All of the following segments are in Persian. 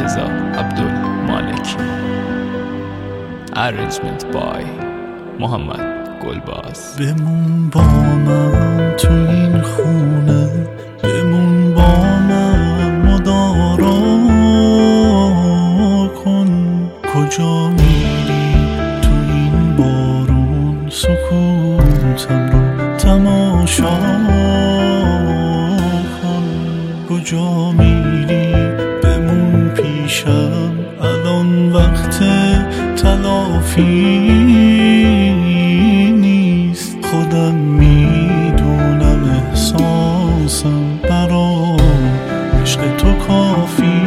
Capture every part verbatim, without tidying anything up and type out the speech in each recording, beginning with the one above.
رضا عبدالمالکی. Arrangement by محمد گلباز. بمون با من تو این خونه، بمون با من مدارا کن. کجا میری تو این بارون؟ سکوتم رو تماشا کن. کجا میری؟ بمون پیشم، الان وقت تلافی نیست. خودم میدونم احساسم برا عشق تو کافی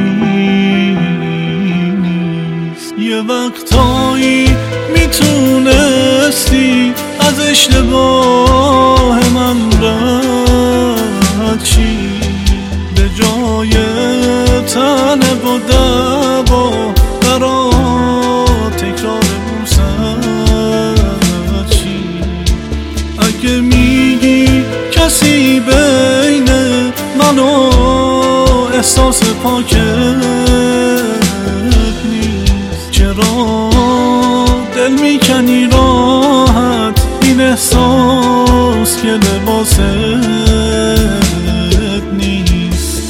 نیست. یه وقتایی میتونستی از اشتباه من رد چی، به جای تنه و دبا برا تکرار موسد چی. اگه میگی کسی بین من و احساس پاکت نیست، چرا دل میکنی راحت این احساس که لباست نیست.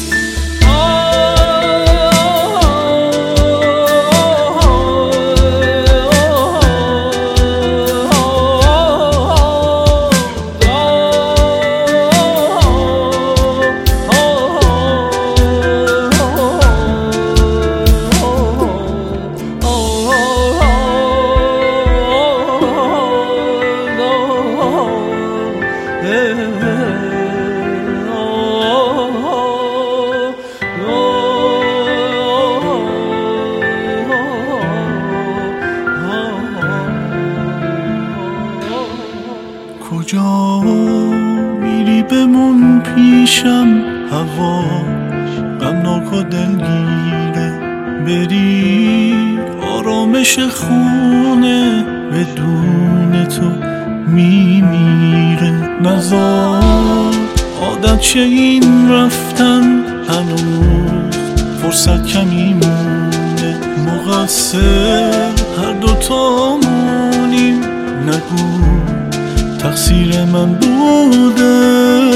کجا میری؟ بمون پیشم، هوا غمناک و دلگیره. بری آرامش خونه، بدون تو میمیره. نزار عادت چه این رفتن، هنوز فرصت کمی مونه. مقصر هر دوتامونیم، نگو تقصیر من بوده.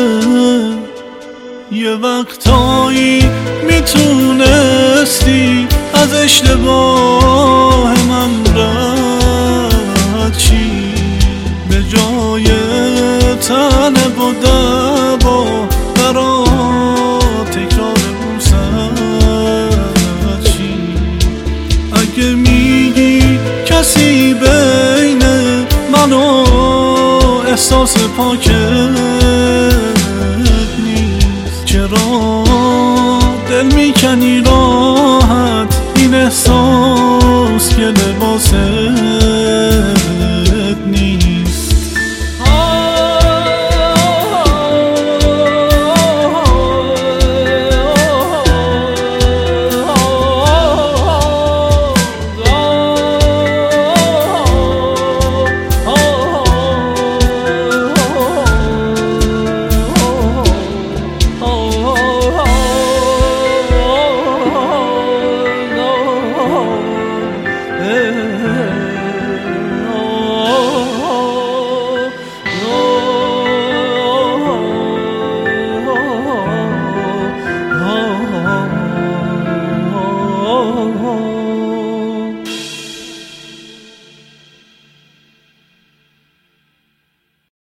یه وقتایی میتونستی از اشتباه من رد چی، به جای تنه و دبا برا تکرار موسد چی. اگه میگی کسی بین من و احساس پاکت نیست، چرا دل میکنی راحت این احساس که لباسه